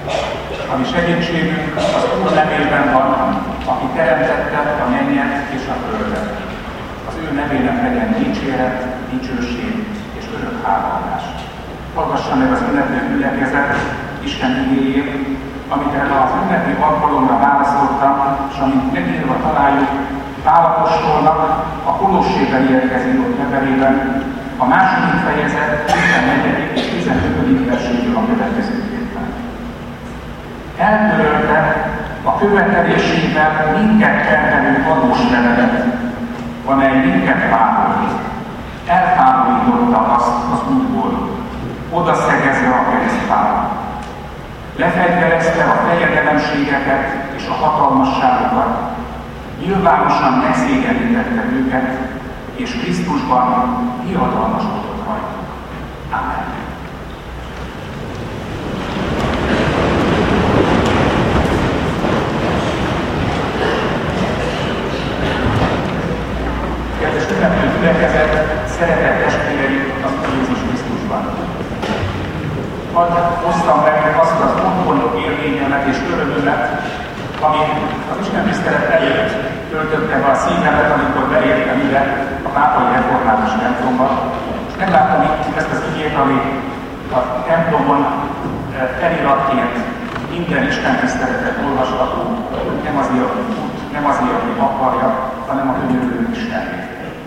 A mi segítségünk az Úr nevében van, aki teremtette a mennyet és a földet. Az ő nevének legyen dicséret, dicsőség és örök hálálás. Hallgassa meg az ünneplő gyülekezet Isten igéjét, amit erre az ünnepi alkalomra választottam, és amit megírva találjuk Pál apostolnak a Kolossébeli érkező levelében, a második fejezet 14. és 15. versétől a következőképpen. Eltörölte a követelésével minket terhelő adós levelet, amely minket vádolt. Eltávolította azt az útból, oda szegezve a keresztfára. Lefegyverezte a fejedelemségeket és a hatalmasságokat, nyilvánosan megszégyenítette őket, és Krisztusban diadalmasodott rajtuk. Amen. Kedves ünneplő gyülekezet, szeretett testvéreim az Jézus Krisztusban. Hadd hoztam meg azt az otthoni élményemet és örömömet, ami az Isten tisztelet előtt töltötte be a szívemet, amikor beértem ide a pápai református templomba. És megláttam itt ezt az igét, ami a templomon feliratként minden Isten tiszteletet olvasható, nem azért, aki fut, nem azért, aki akarja, hanem a könyörülő Istenét.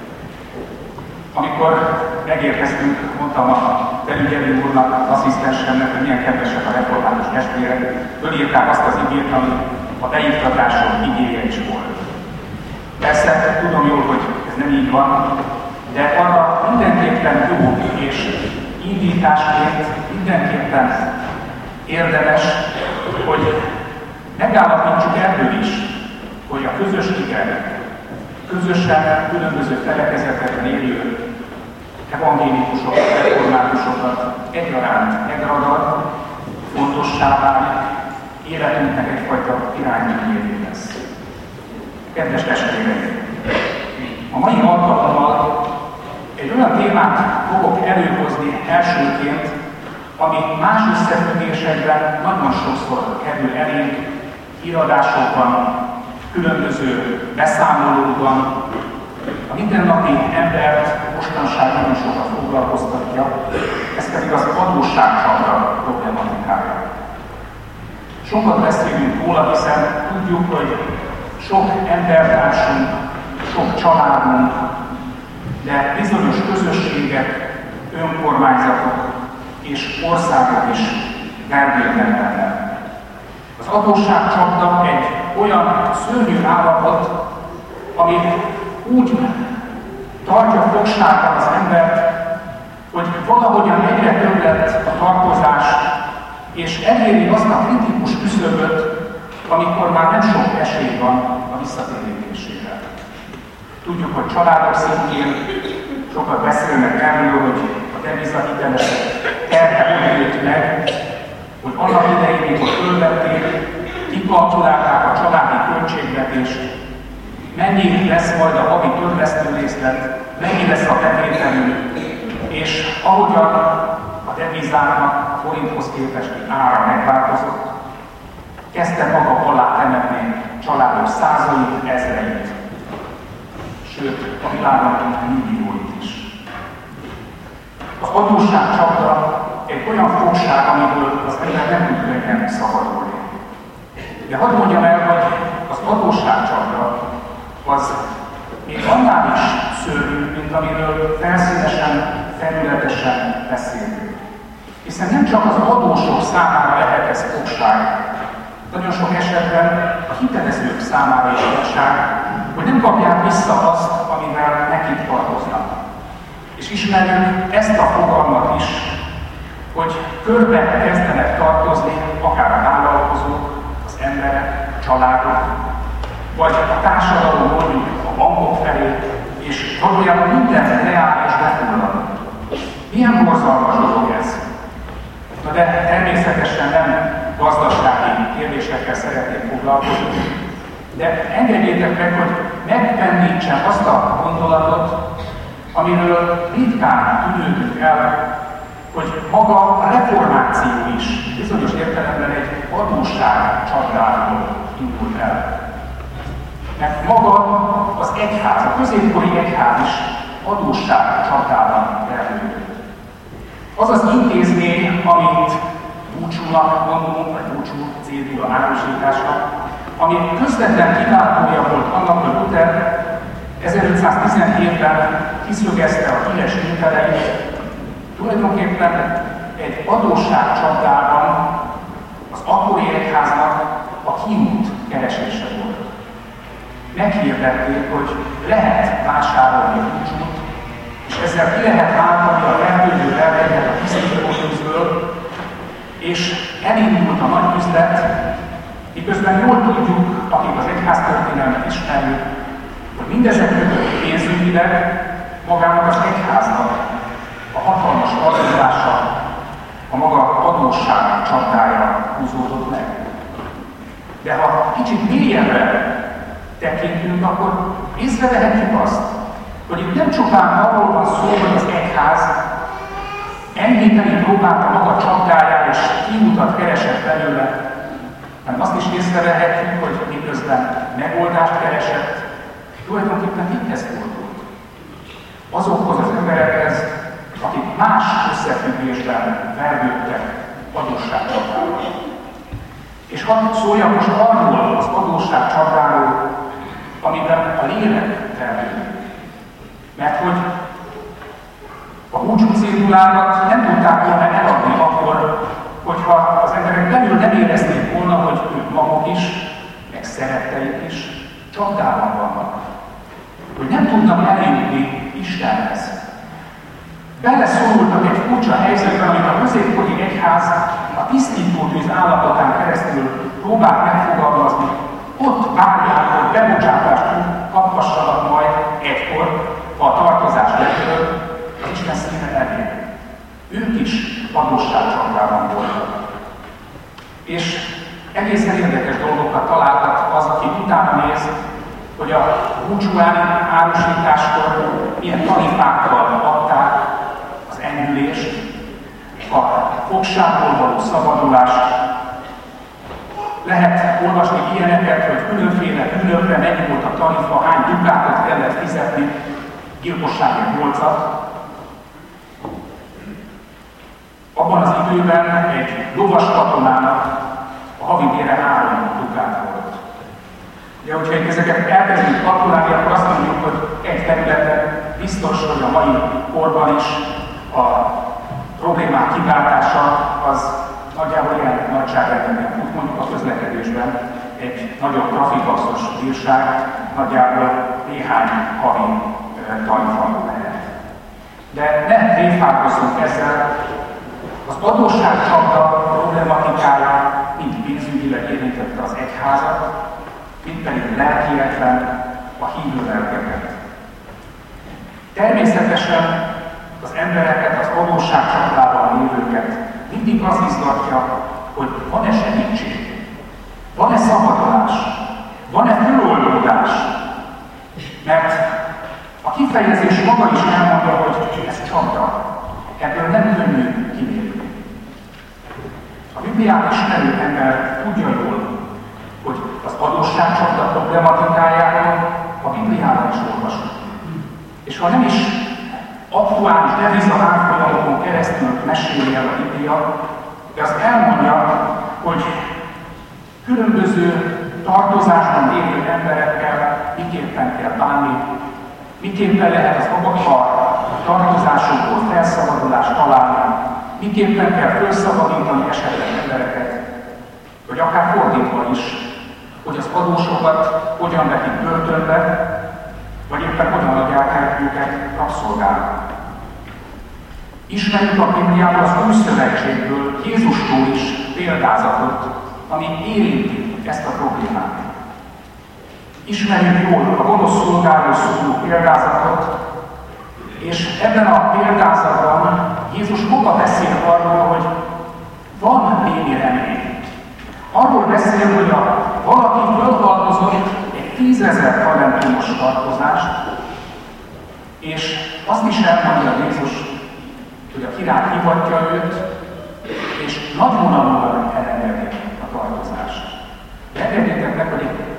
Amikor megérkeztünk, mondtam a felügyelő úrnak, az asszisztensemnek, hogy milyen kedvesek a református testvérek, fölírták azt az igét, ami a beiktatásom igéje is volt. Persze, tudom jól, hogy ez nem így van, de arra mindenképpen jó és indításként mindenképpen érdemes, hogy megállapítsuk ebből is, hogy a közösséget, közösen különböző felekezetekben élő evangélikusokat, reformátusokat egyaránt megragad, fontossá válik, életünknek egyfajta irányítévé lesz. Kedves testvéreim! A mai alkalommal egy olyan témát fogok előhozni elsőként, ami más összefüggésekben nagyon sokszor kerül elénk, iradásokban, különböző beszámolókban. A mindennapi embert mostanság nagyon sokat foglalkoztatja, ez pedig az adósságcsapda problematikája. Sokat beszélünk róla, hiszen tudjuk, hogy sok embertársunk, sok családunk, de bizonyos közösségek, önkormányzatok és országok is vergődnek. Az adósságcsapda egy olyan szörnyű állapot, ami úgy tartja fogságban az embert, hogy valahogyan egyre több lett a tartozás, és eléri azt a kritikus küszöböt, amikor már nem sok esély van a visszatérítésére. Tudjuk, hogy családok szintjén sokat beszélnek erről, hogy a devizahitelesek terhelődött meg, hogy annak idején, amikor fölvették, kikalkulálták a családi költségvetést, mennyi lesz majd a havi törlesztőrészlet, mennyi lesz a bevételünk, és ahogyan a devizának a forinthoz képesti ára megváltozott, kezdte maga alá temetni családok százait, ezreit, sőt a világnak millióit is. Az adósságcsapda egy olyan fogság, amiből az ember nem tud könnyen szabadulni. De hadd mondjam el, hogy az adósságcsapda az még annál is szörnyű, mint amiről felszínesen, felületesen beszélünk. Hiszen nem csak az adósok számára lehet ez fogság, nagyon sok esetben a hitelezők számára is fogság, hogy nem kapják vissza azt, amivel nekik tartoznak. És ismerjük ezt a fogalmat is, hogy körbe kezdenek tartozni akár a vállalkozók, az emberek, a családok, vagy a társadalom mondjuk a bankok felé, és valójában minden leáll és befullad. Milyen borzalmas dolog ez? Na de természetesen nem gazdasági kérdésekkel szeretnék foglalkozni, de engedjétek meg, hogy megpennítsem azt a gondolatot, amiről ritkán tűnődünk el, hogy maga a reformáció is bizonyos értelemben egy csapdáról indult el. Mert maga az egyház, a középkori egyház is adósság csapdában vergődött. Az az intézmény, amit búcsúnak gondolunk, vagy búcsú cédula árusításnak, ami közvetlen kiváltója volt annak, hogy Luther 1517-ben kiszögezte a híres műveleit, tulajdonképpen egy adósságcsapdában az akkori egyháznak a kiút keresése volt. Meghirdették, hogy lehet vásárolni a búcsút, és ezzel ki lehet váltani a vergődő lelkeket a tisztítótűzből, és elindult a nagy üzlet, miközben jól tudjuk, akik az egyháztörténelmet ismerjük, hogy mindezek mögött pénzügyileg magának az egyháznak a hatalmas adózása, a maga adósság csapdája húzódott meg. De ha kicsit mélyebbre tekintünk, akkor észrevehetjük azt, hogy itt nem csupán arról van szó, hogy az egyház enyhíteni próbálta maga csapdáját és kiutat keresett belőle, hanem azt is észrevehetjük, hogy miközben megoldást keresett, tulajdonképpen mikhez fordult? Azokhoz az emberekhez, akik más összefüggésben vergődtek adósságcsapdáról. És hadd szóljak most arról az adósságcsapdáról, amiben a lélek vergődik. Mert hogy a búcsú cédulákat nem tudták volna eladni akkor, hogyha az emberek belül nem érezték volna, hogy ők maguk is, meg szeretteik is csapdában vannak. Hogy nem tudnak eljutni Istenhez. Beleszorultak egy furcsa helyzetben, amit a középkori egyház a tisztítótűz állapotán keresztül próbált megfogalmazni. Ott várják, hogy bebocsátást kaphassanak majd egykor, ha a tartozás letöröd, az Isten színe elé. Ők is adósságcsapdában voltak. És egészen érdekes dolgokat találtak az, aki utána néz, hogy a búcsú árusításkor milyen tarifákkal adták az enyhülést, a fogságból való szabadulást. Lehet olvasni ilyeneket, hogy különféle bűnökre mennyi volt a tarifa, hány dukátot kellett fizetni, gyilkosságért 8-at. Abban az időben egy lovas katonának a havi bére 3 dukát volt. Ugye, hogyha ezeket elkezdünk kalkulálni, akkor azt mondjuk, hogy egy területen biztos, hogy a mai korban is a problémák kiváltása az nagyjából ilyen nagyságrendben fut, mondjuk a közlekedésben egy nagyobb trafikaxos bírság nagyjából néhány havi tarifa lehet. De ne tréfálkozzunk ezzel, az adósságcsapda problematikája mind pénzügyileg érintette az egyházat, mind pedig lelkietlen a hívő lelkeket. Természetesen az embereket, az adósságcsapdában lévőket mindig az izgatja, hogy van-e segítség, van-e szabadulás, van-e föloldódás. Mert a kifejezés maga is elmondja, hogy ez csapda. Ebből nem könnyű kilépni. A Bibliát ismerő ember tudja jól, hogy az adósságcsapda problematikájáról a Bibliában is olvasunk. És ha nem is aktuális deviza árfolyamokon keresztül meséli el a Biblia, de az elmondja, hogy különböző tartozásban lévő emberekkel miképpen kell bánni, miképpen lehet az a tartozásokból felszabadulást találni, miképpen kell felszabadítani esetleg embereket, vagy akár fordítva is, hogy az adósokat hogyan vetik börtönbe, vagy éppen hogyan adják el őket rabszolgának. Ismerjük a Bibliában az Új Szövetségből Jézustól is példázatot, ami érinti ezt a problémát. Ismerjük jól a gonosz szolgáról szóló példázatot, és ebben a példázatban Jézus maga beszél arról, hogy van némi remény. Arról beszél, hogy valaki fölhalmozott egy 10 000 talentumos tartozást, és azt is elmondja Jézus, hogy a király hívatja őt, és nagyvonalúan elengedi a tartozást.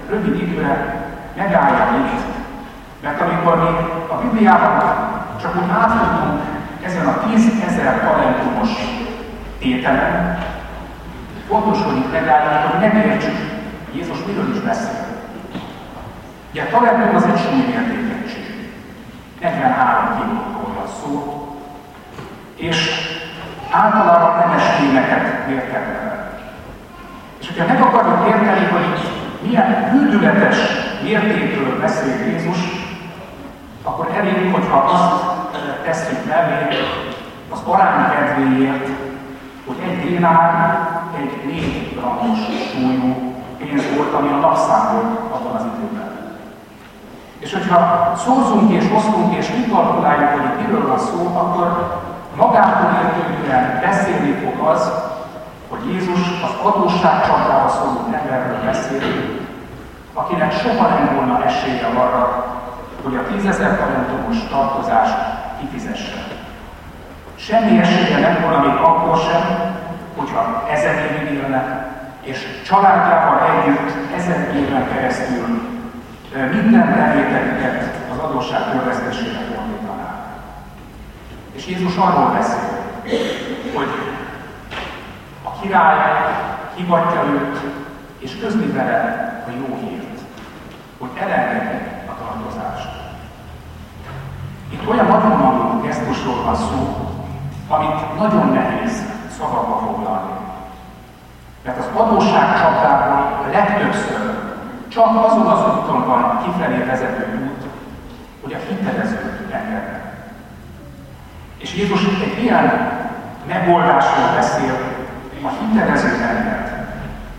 rövid időre megállja itt. Mert amikor mi a Bibliában csak úgy átfutunk ezen a 10 000 talentumos tételen, fontos, hogy itt megálljunk, hogy megértsük, Jézus miről is beszél. Ugye a talentum az egy súlymértékenység. 43 kilóról van szó, és általában nemes fémeket mértek vele. És hogyha meg akarjuk érteni, hogy milyen bűnületes mértékről beszél Jézus, akkor elég, hogyha azt tesszük mellé az arány kedvéért, hogy egy dénár egy 4 grammos súlyú pénz volt, ami a napszám volt abban az időben. És hogyha szózunk és osztunk és kikalkuláljuk, hogy itt miről van szó, akkor magától értődően beszélni fog az, hogy Jézus az adósságcsapdába szorult emberről beszél, akinek soha nem volna esélye arra, hogy a 10 000 talentumos tartozást kifizesse. Semmi esélye nem volna még akkor sem, hogyha 1000 évig élne, és családjával együtt 1000 éven keresztül minden bevételüket az adósság törlesztésére fordítaná. És Jézus arról beszél, hogy a király hivatja őt, és közli vele a jó hírt, hogy elengedi a tartozást. Itt olyan nagyon gesztusról van szó, amit nagyon nehéz szavakba foglalni. Mert az adósságcsapdából legtöbbször csak azon az úton van kifelé vezető út, hogy a hitelezők engednek. És Jézus egy ilyen megoldásról beszél, a hitelező enged.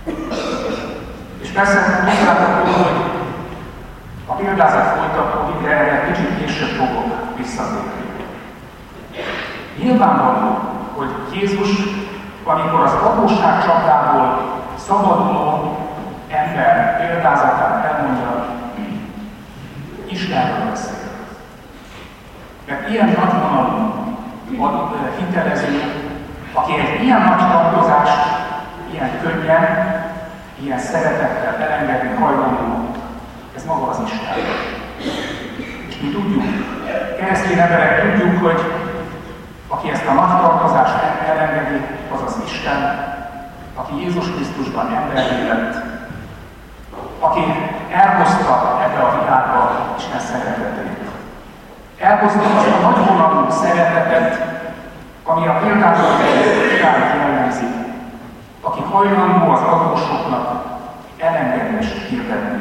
És persze tudjátok, hogy a példázat folytatódik, de erre kicsit később fogok visszatérni. Nyilvánvaló, hogy Jézus, amikor az adósságcsapdából szabaduló ember példázatát elmondja, Istenről beszél. Mert ilyen nagyvonalú hitelező, aki egy ilyen nagy tartozást, ilyen könnyen, ilyen szeretettel elengedni hajlandó, ez maga az Isten. És mi tudjuk, keresztény emberek tudjuk, hogy aki ezt a nagy tartozást elengedi, az az Isten, aki Jézus Krisztusban emberré lett, aki elhozta ebbe a világba Isten szeretetét. Elhozta azt a nagyvonalú szeretetet, ami a példátlan királyt jellemzi, aki hajlandó az adósoknak elengedést hirdetni.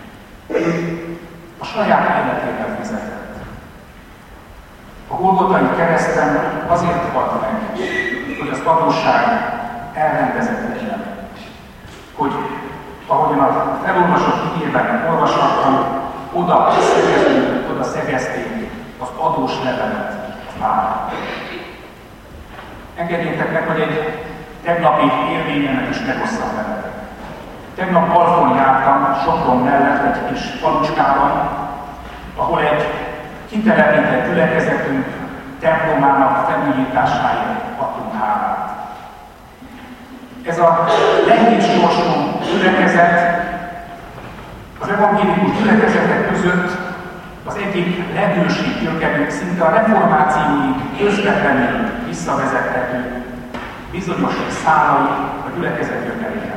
A saját életével fizetett. A Golgotai kereszten azért halt meg, hogy az adósság elrendezett legyen. Hogy ahogyan a felolvasott igében olvashattam, oda szegezték az adós levelet már. Engedjétek meg, hogy egy tegnapi élményemet is megosszam veletek. Tegnap Balfon jártam, Sopron mellett egy kis falucskában, ahol egy kitelepített gyülekezetünk templomának felújításáért adtunk hálát. Ez a nehéz sorsú gyülekezet az evangélikus gyülekezetek között az egyik legősibb gyökerű, szinte a reformációig közvetlenül visszavezethető bizonyos szálai a gyülekezet gyökerének.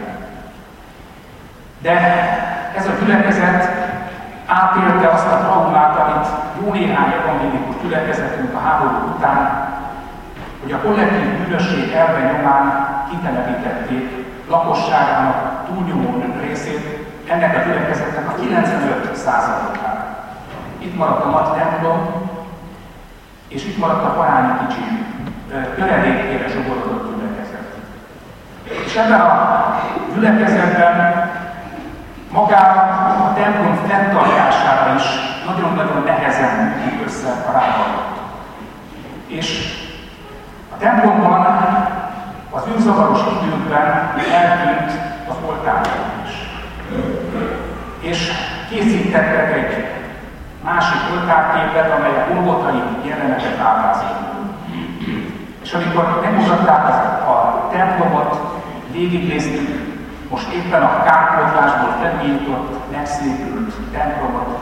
De ez a gyülekezet átélte azt a traumát, amit jó néhány evangélikus gyülekezetünk a háború után, hogy a kollektív bűnösség elve nyomán kitelepítették lakosságának túlnyomó részét ennek a gyülekezetnek a 95%-át. Itt maradt a nagy templom, és itt maradt a parányi kicsi, töredékére zsugorodott gyülekezet. És ebben a gyülekezetben magára a templom fenntartására is nagyon-nagyon nehezen gyűjt össze a rágalmat. És a templomban az űrzavaros időkben eltűnt az oltár is. És készítettek egy másik oltárképet, amely a golgotai jelenetet ábrázolja. És amikor megmutatták a templomot, végignéztük, most éppen a kárpótlásból felújított, megszépült templomot.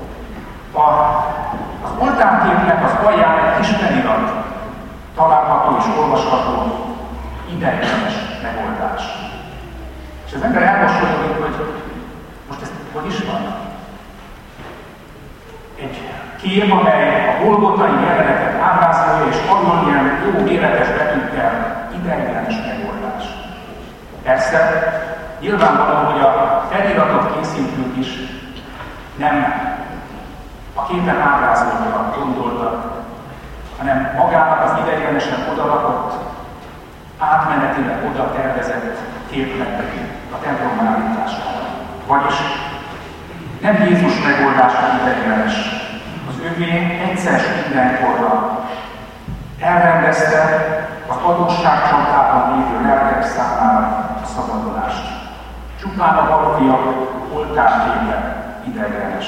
Az oltárképnek az alján egy kis felirat található és olvasható, ideiglenes megoldás. És az ember elmosolyodik, hogy most ez hogy is van? Egy kép, amely a golgotai jelenetet ábrázolja, és arról ilyen jó életes betűkkel ideiglenes megoldás. Persze, nyilvánvaló, hogy a feliratot készítők is nem a képen ábrázolva gondoltak, hanem magának az ideiglenesen odarakott, átmenetileg oda tervezett képnek a templom állítására. Vagyis nem Jézus megoldása ideiglenes, az övé egyszer mindenkorra elrendezte az adósságcsapdában lévő lelkek számára a szabadulást. Csupán a valófiak oltárképe ideiglenes.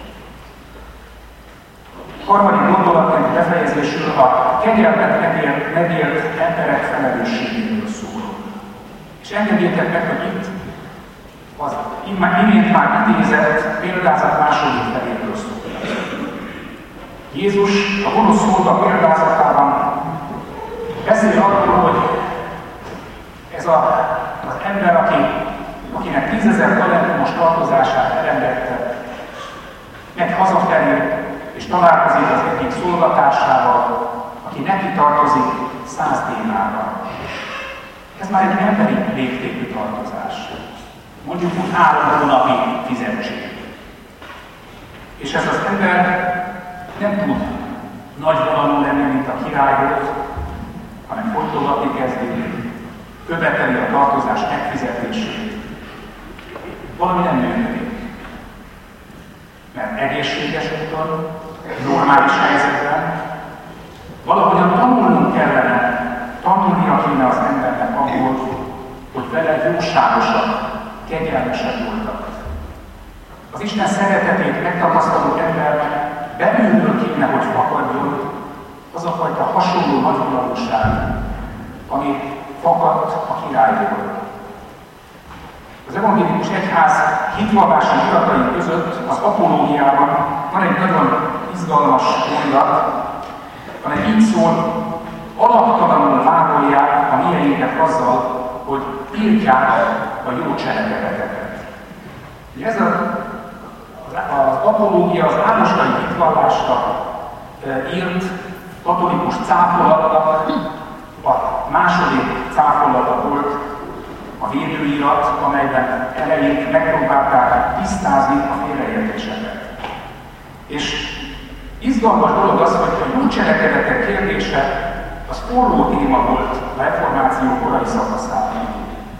Harmadik gondolatként befejezésül a kegyelmet megélt emberek felelősségéről szól. És engedjétek meg, hogy itt az imént már idézett példázat második feléről szól. Jézus a gonosz szolga példázatában beszél arról, hogy ez az ember, akinek 10 000 talentumos tartozását elengedte, megy hazafelé, és találkozik az egyik szolgatársával, aki neki tartozik 100 dénárral. Ez már egy emberi léptékű tartozás. Mondjuk úgy 3 hónapi fizetség. És ez az ember nem tud nagyvonalú lenni, mint a király volt, hanem fogytogatni kezdi, követeli a tartozás megfizetését. Valami nem működik. Mert egészséges úton, normális helyzetben valahogyan tanulnia kéne az embernek abból, hogy vele jóságosak, kegyelmesek voltak. Az Isten szeretetét megtapasztaló embernek belülről kéne, hogy fakadjon az a fajta hasonló nagyvonalúság, ami fakadt a királyból. Az evangélikus egyház hitvallási iratai között az apológiában van egy nagyon izgalmas mondat, amely így szól, alaptalanul vádolják a mieinket azzal, hogy tiltják a jó cselekedeteket. Ez az apológia az ánoskai hitvallásra írt katolikus cáfolatnak a második cáfolata volt a védőirat, amelyben elején megpróbálták tisztázni a félreértéseket. És izgalmas dolog az, hogy a jó cselekedetek kérdése az forró téma volt a reformáció korai szakaszában.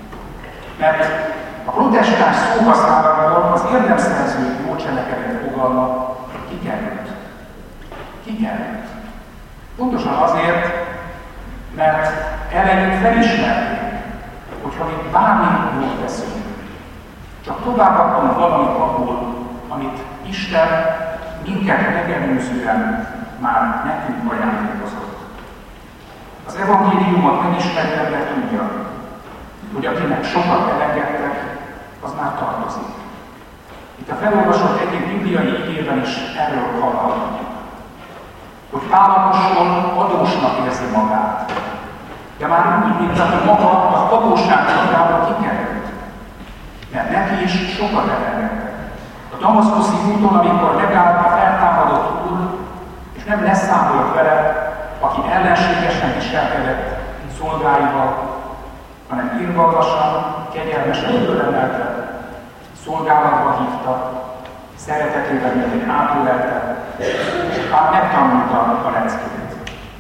Mert a protestáns szóhasználatból az érdemszerző jó cselekedet fogalma kikerült. Kikerült. Pontosan azért, mert elején felismerték, hogyha mi bármi jót veszünk, csak továbbadunk valamit abból, amit Isten minket megelőzően már nekünk ajándékozott. Az evangéliumot megismerve tudja, hogy akinek sokat elengedtek, az már tartozik. Itt a felolvasott egyik bibliai igében is erről hallhatunk, hogy Pálapostól adósnak érzi magát, de már úgy, mint aki maga az adósságcsatába kikerült, mert neki is sokat elengedtek. A damaszkuszi úton, amikor megállt a feltámadott úr, és nem leszámolt vele, aki ellenségesen viselkedett szolgáival, hanem irgalmasan, kegyelmesen fölemelte, szolgálatba hívta, szeretetével mindig átölelte, és már megtanulta a leckét.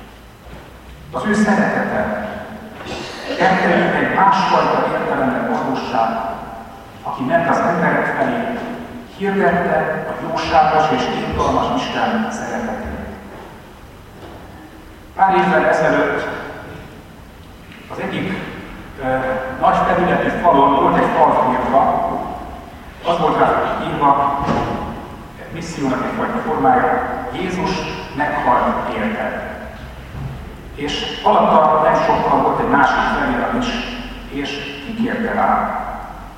Az ő szeretete tetteljük egy másfajta értelemben adósság, aki ment az emberek felé, hirdette a jóságos és irgalmas Isten szeretetét. Pár évvel ezelőtt az egyik nagy területű falon volt egy falfirma, az volt rá írva, missziónak egyfajta formája, Jézus meghalt érte. És alatta nem sokkal volt egy másik felirat is, és kikérte rá,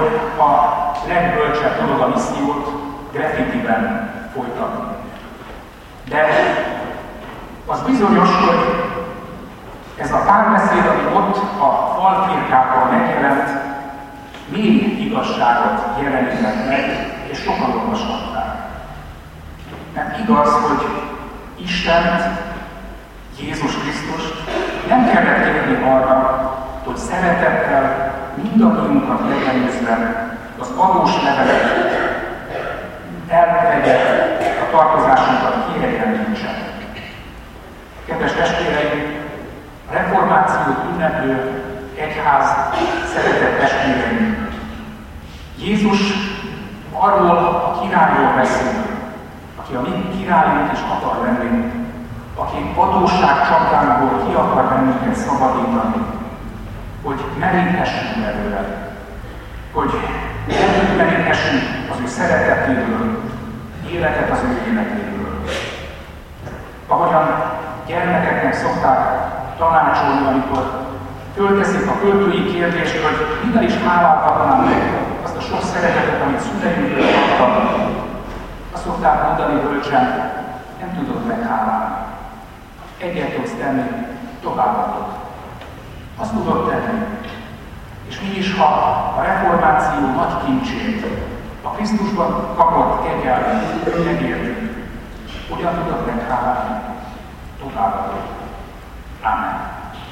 hogy a legbölcsebb dolog a missziót graffitiben folytatni. De az bizonyos, hogy ez a párbeszéd, ami ott a falfirkákkal megjelent, mély igazságot jelenített meg, és sokan olvashatták. Mert igaz, hogy Istent, Jézus Krisztust nem kellett kérni arra, hogy szeretettel mindannyiunkat megelőzve az adós levelet elvegye, a tartozásunkat kiegyenlítse. Kedves testvéreim, a reformációt ünneplő egyház szeretett testvéreim, Jézus arról a királyról beszél, aki a mi királyunk is akar lenni, aki adósság csapdából ki akar bennünket szabadítani, hogy meríthessünk belőle, hogy együtt meríthessünk az ő szeretetéből, életet az ő életéből. Ahogyan gyermekeknek szokták tanácsolni, amikor fölteszik a költői kérdést, hogy minden is hálálhatnám meg azt a sok szeretetet, amit szüleimtől kaptam. Azt szokták mondani bölcsen, nem tudod meghálálni. Egyet tudsz tenni, továbbadod. Azt tudod tenni. És mi is, ha a reformáció nagy kincsét, a Krisztusban kapott kegyelmet megértünk, hogyan tudod meghálálni? Továbbadod. Amen.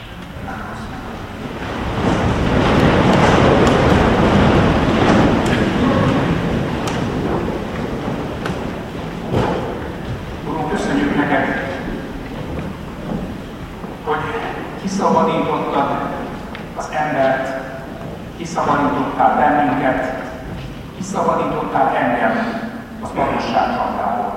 Urunk, köszönjük neked, hogy kiszabadítottad az embert, kiszabadítottál bennünket, kiszabadítottál engem az adósság csapdából.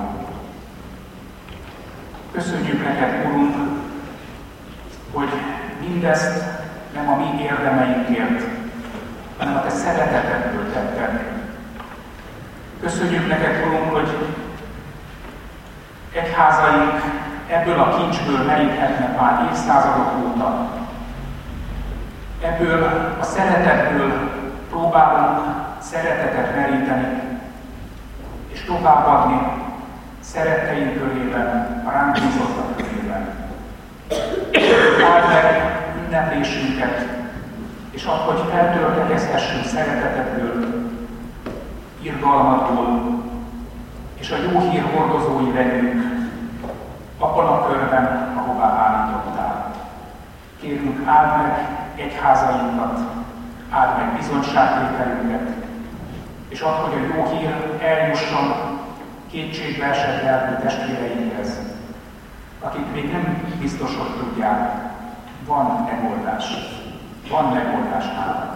Köszönjük neked, Urunk, hogy mindezt nem a mi érdemeinkért, hanem a te szeretetedből tetted. Köszönjük neked, Urunk, hogy egyházaink ebből a kincsből meríthetnek már évszázadok óta. Ebből a szeretetből próbálunk szeretetet meríteni, és továbbadni szeretteink körében, a ránk bízottak körében. Áld meg ünneplésünket, és add, hogy feltöltekezhessünk szeretetedből, irgalmadból, és a jó hír hordozói legyünk abban a körben, ahová állítottál. Kérünk, áld meg egyházainkat, áld meg bizonyságtételünket, és add, hogy a jó hír eljusson kétségbe esett lelkű testvéreinkhez, akik még nem biztos, hogy tudják, van megoldás náluk.